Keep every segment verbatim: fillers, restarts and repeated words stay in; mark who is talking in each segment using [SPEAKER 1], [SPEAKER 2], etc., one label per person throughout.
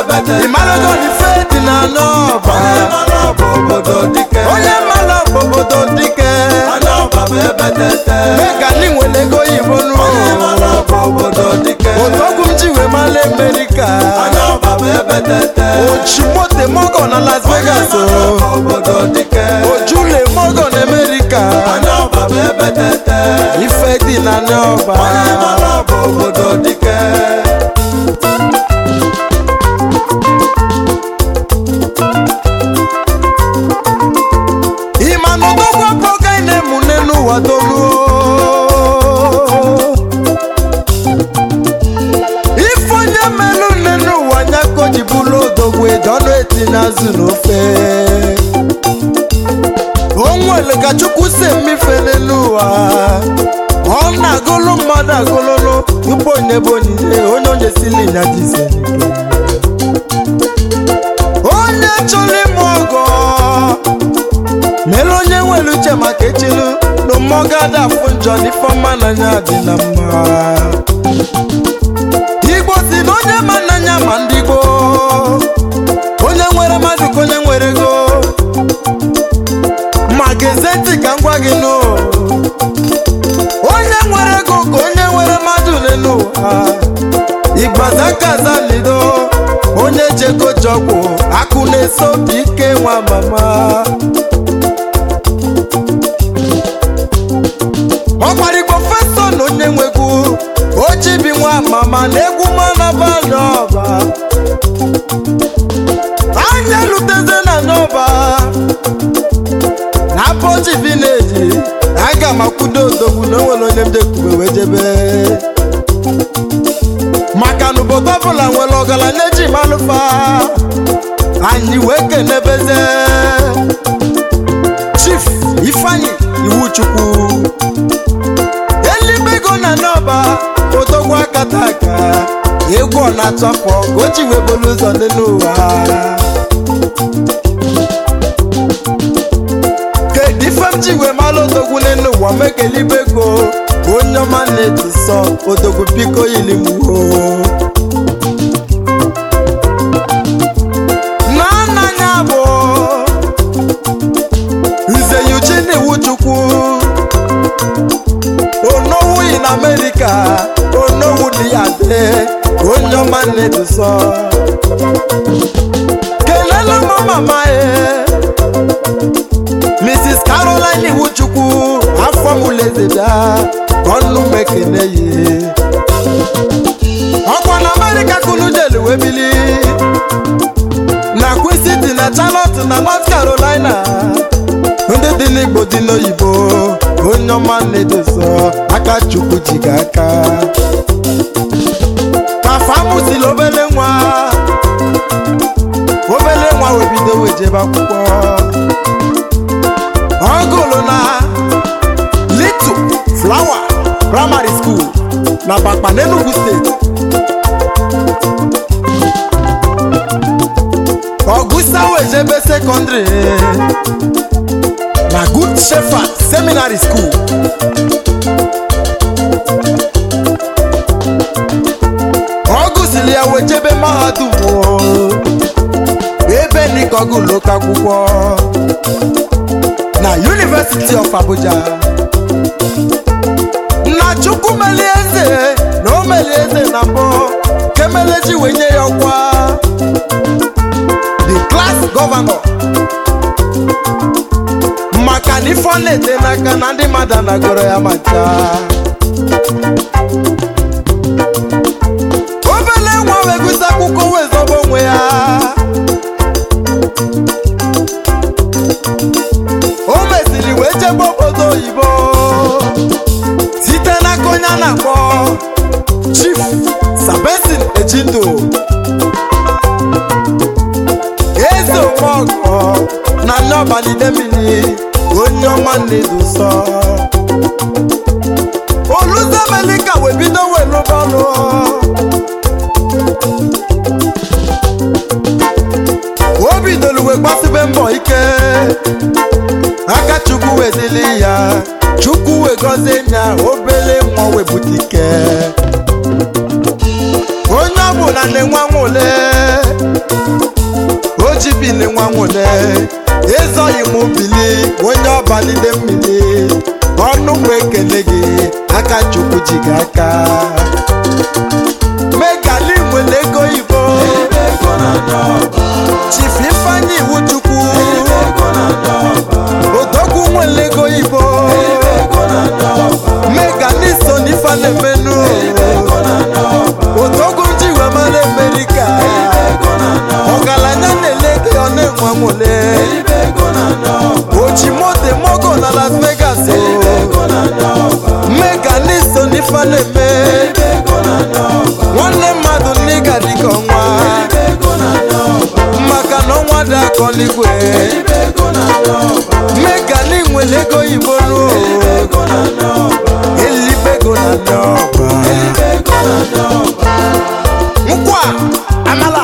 [SPEAKER 1] Imalogo ni fedi na noba Oye malo bobodo dike Mega ni welego ibonu Otogu mjiwe male Amerika Ochimote mogo na Las Vegas Ojule mogo na Amerika Ifedi na noba Ifonye melu nenu wanyako jibulo dogwe dono eti nazu nofe Onwele kachuku se mife nenu wa Ona golo mada gololo Upo nebo nile onyo nye sili na jise nike Onye choli mogo Melo nye welu chema kechilu No moga da funjo ni foma na nyadi na ma Igbo si no nye mananya mandigo Onye nwere madu konye nwere go Magazeti kangwa gino Onye nwere go konye nwere madu nenu Igbaza kaza lido Onye jeko jogo Akune so pike wa mama Okwari professor no nyenwegu Oji bi nwa mama negwu mana ba noba Anya luteze na noba Na poji village Aga makudo dogu no welo nyemde kube wejebe Makanu botafula welo gala neji malufa Anyi weke nebeze Chief Ifanyi Iwuchukwu Elibego na noba Otogwa kataka Egwo na tofo Gochi weboluzo nenuwa Ke difamji we malo dogu nenuwa Meke libego Onyo mane tiso Odogu piko ilimuho Nana nyabo Uze Eugene Iwuchukwu Onowu in America, Onowu di ade, Onyo mane du so. Kelele mama mae, Missus Caroline Iwuchukwu, Afamuleze da, Onu mekene ye. Okwa na America kunu jelu webili, Na Queen City na Charlotte na North Carolina. Ndị dị n'Igbo dị n'oyibo onye ọma na-edozo aka Chukwu jiga aka ka famusili obele nwa obele nwa webido wejebe akwụkwọ ọgụlụ na Little Flower Primary School na Bakpa n'Enugu State Augusta wejebe secondary na Good Shepherd Seminary School Augustili ya wejebe mahadum ebe nikogu loka akwụkwọ na University of Abuja na Chukwu melieze na o melieze na mbọ kemeleji wenye ya ọkwa the class governor Maka ni fone te naka na ndi madana goro ya macha Obele nwa wegusa kuko wezobo nwe ya Omesili weche bobodo ibo Site na konya na ko Chief Sabesin Ejindo Ezo mogo Na noba ni demini Onyo mane du so Oluze melika webido welu bolu Obidolu we kwasibe mbo ike Aka Chukwu wedili ya Chukwu we goze nya obele mwa we butike Onyo bu na ne nwa nwole chukwu ji gị aka megali nwere ego ibo Chief Ifeanyi iwu chukwu odogwu nwere ego ibo megali so n'ife na-emenu odogwu ji wee mara Amerika ọgaranya na-ele gị ọ na-enwe nwole oji moto mogo na Las Vegas megali so n'ife na-eme nwanne mmadụ n'iga dịka ọnwa maka na ọnwa dị akọ n'igwe megali nwere ego ibo ruo elibego na n'ọba nkwa amala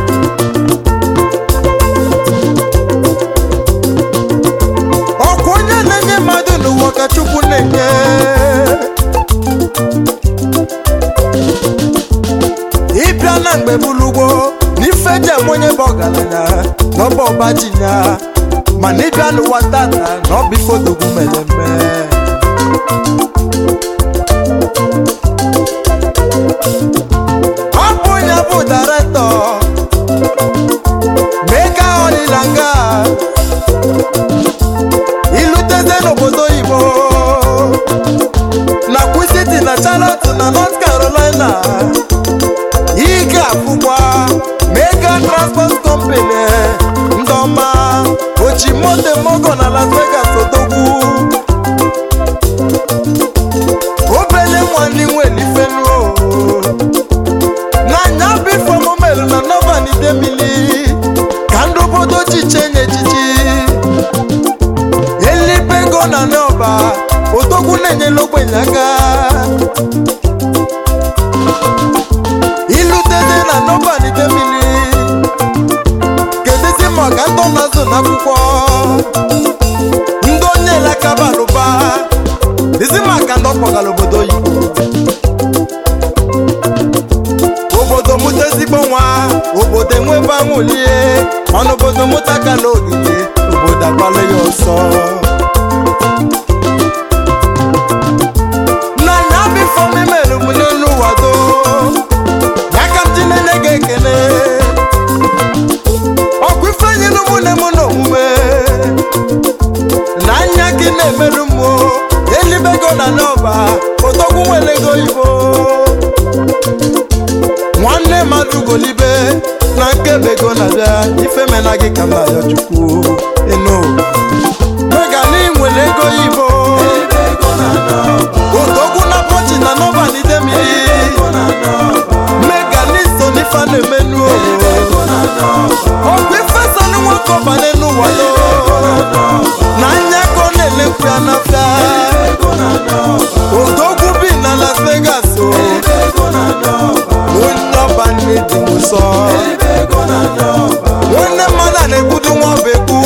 [SPEAKER 1] ọkwa onye na-enye mmadụ n'ụwa ka Chukwu na-enye ịbịa na mgbe bulugbo n'ife je onye bụ ọgaranya n'ọba ọba ji ya mana ịbịa n'ụwa tata na ọ bụ ife odogwu meleme ọ bụ onye bụ directọ Mega Olilanga iluteze n'obodo oyibo na Queen City na Charlotte na North Carolina ị ga-afụkwa Mega Transport Company ndị ọma oji moto mogo na Las Vegas odogwu obele nwanne nwere ifenuo n'anya bụ ife omumelu na Nova Idemili ka ndị obodo ji chenye ejiji elibego na n'ọba odogwu na-enyela ogbenye aka iluteze na Nova Idemili kedụzi ma ọ ga-atọ n'azụ n'akwụkwọ ndị onye elakabalụba dizi maka ndị ọkpọgara obodo oyibo obodo mụta ezigbo nwa obodo enwebe anwụlie ọnụ obodo mụta ka n'ogige obodo agbala ya ọsọ n'anya bifo mmelu m n'elu wado ya ka m ji na-enye gị ekele ọkwa Ifeanyi n'ụmụnne m n'omume n'anya gị na-emerụ m elibego na n'ọba odogwu nwere ego ibo nwanne mmadụ golibe na nkebego na bịa ife mena gị ka mba ya Chukwu eno megali nwere ego ibo odogwu na pochi na Nova Idemili megali so n'ife na-emenu ọkwa ife so n'nwoke ọbanye n'ụwado na anya ka ọ na-elekwu ya n'afịa odogwu bi na Las Vegas onye ọba nne dị m ụsọ nwanne mmadụ na-egbudu nwa ọba ekwu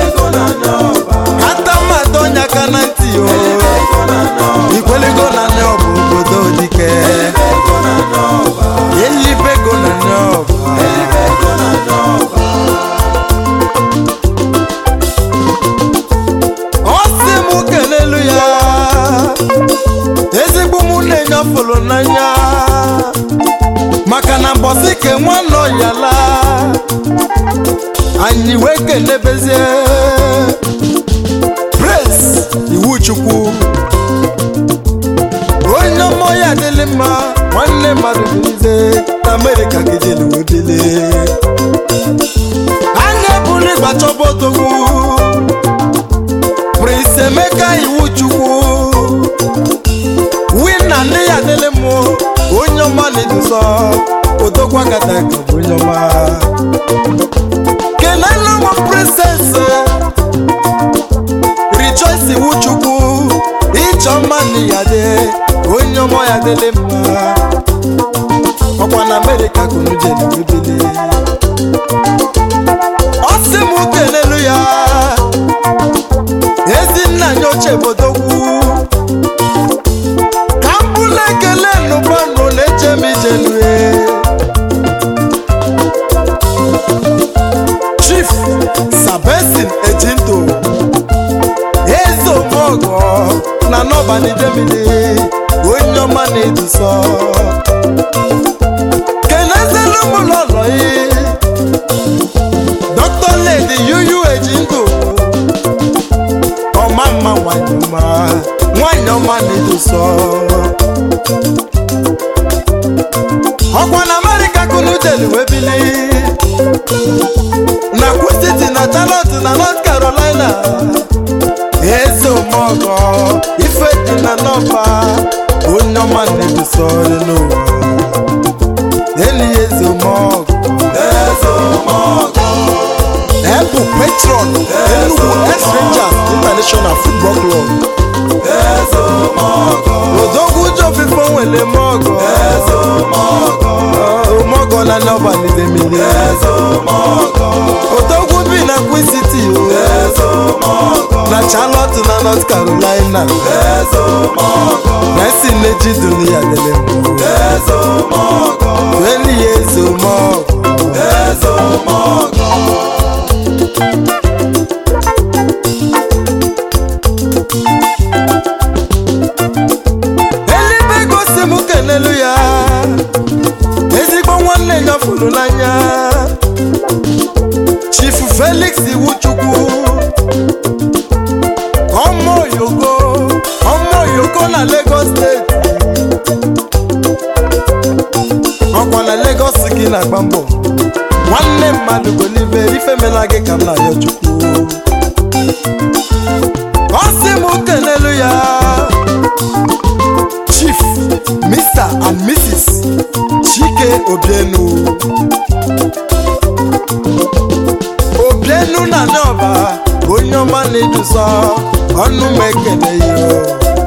[SPEAKER 1] ata mmadụ ọnya aka na ntị ikwelego na nne ọba obodo dike elibego na nne ọba ọ sị m kelelu ya ezigbo mụ na-enye ọfụlụ n'anya maka na mbọsị ke nwanọ ya la anyị wee kelebezie Praise Iwu Chukwu onye ọmọ ya adịlị mma nwanne mmadụ bilize na Amerịka kejeli webili anya ebuli gbachọba odogwu Prince Emeka Iwu Chukwu wina nne ya adịlị mụ onye ọma na-eduso odogwu agata ka bụ onye ọma kelele ụmụ Princess Rejoice Iwu Chukwu ịchọ mma na ya dị onye ọma ya adịlị mma ọkwa na Amerịka kunu jeli webili ọ sị m kelelu ya ezi nna anya oche bodogwu ka m bụla ekele n'ụbanụ na-eche m ijelue Chief Sabesin Ejinto Ezo Mogo na Nova Idemili onye na-eduso kenezelu mulolo yi Doctor Lady Yuyu Ejindu ọma mma nwanyị ọma nwanyị ọma na-eduso ọkwa na America kunu jelu webili na Kwusiti na Charlotte na North Carolina Ezo mogo ife dị na nọba onye ọma na-eduso n'ụwa Eli Ezo mogo Ezo mogo Ebu patron Enugu Rangers International Football Club Ezo mogo Odogwu Jofifo nwele mogo Ezo mogo Mogo na nọba nide mili Ezo mogo Odogwu bi na Kwusiti Ezo mogo na Charlotte na North Carolina Ezo mogo Messi neji dunia dele mo Ezo mogo Eli Ezo mogo Ezo mogo Eli bego simu kenelu ya Ezigbo nwanne ya fulu n'anya Chief Felix Iwuchukwu Ọmọ Yogo Ọmọ Yogo na Lagos State Ọkwa na Lagos gị na gbambo Nwanne mmadụ golibe ife mela gị ka m na ya Chukwu Ọsị m kenelu ya Chief Mister and Missus Chike Obienu Obienu na Nọba onye ọma na-eduso ọnụ m ekele yo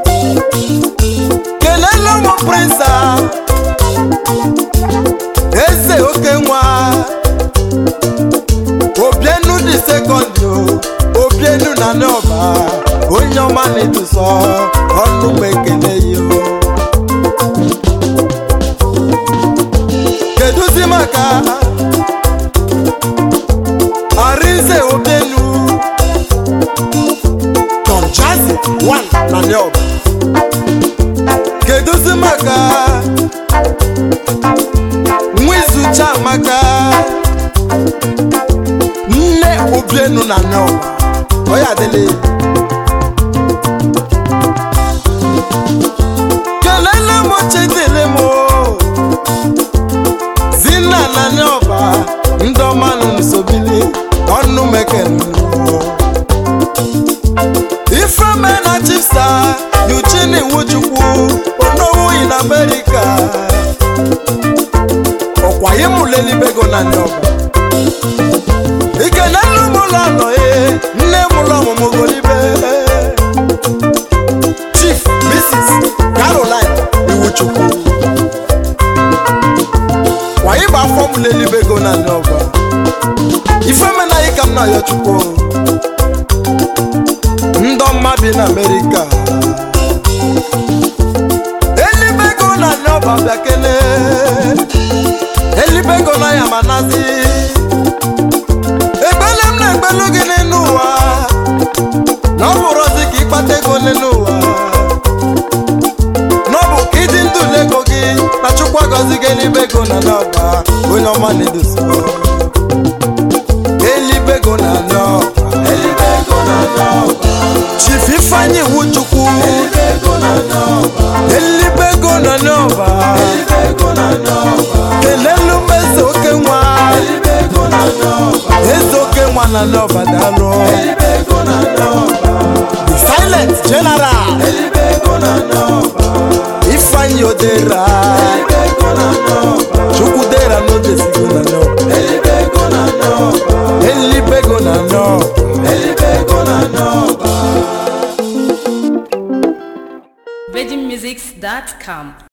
[SPEAKER 1] kelele ụmụ prinsa eze oke nwa Obienu dị sekọndị Obienu na Nọba onye ọma na-eduso ọnụ m ekele yo keduzi maka Arinze Obienu Tom Jazzy one na Nọba keduzi maka Nwizu Chamaka nne Obienu na Nọba oya dele kelele mo chedele mo Zina na Nọba ndomanu nsobili ọnụ mekenu Ifeme na Chief Star Eugene Iwuchukwu onowu in America ọkwa ịmụleli bego na Nọba Ikene n'ụmụlọ nọ e nne mụlọ ọmụmụ golibe Chief Missus Caroline Iwuchukwu wa ịgba afọ mụleli bego na Nọba Ifeme na ịka m na ya Chukwu ndọmma bi na America Elibego na Nọba bịakene Elibego na ya manazi Egbele m na egbelu gị n'ụwa na ọ bụrụ ozi ka ịkpata ego n'ụwa n'ọbụ ka ịdị ndụ n'ego gị na Chukwu agọzi gị Elibego na Nọba onye ọma na-eduso Elibego na Nọba Elibego na Nọba Chief Ifeanyi Iwuchukwu Elibego na Nọba Elibego na Nọba Elibego na Nọba kelelu meze oke nwa Elibego na Nọba eze oke nwa na Nọba dalụ Elibego na Nọba The Silent General Elibego na Nọba Ifeanyi Odera Elibego na Nọba Chukwu dera n'odesigo na Nọba Elibego na Nọba Elibego na Nọba Elibego na Nọba
[SPEAKER 2] virgin musics dot com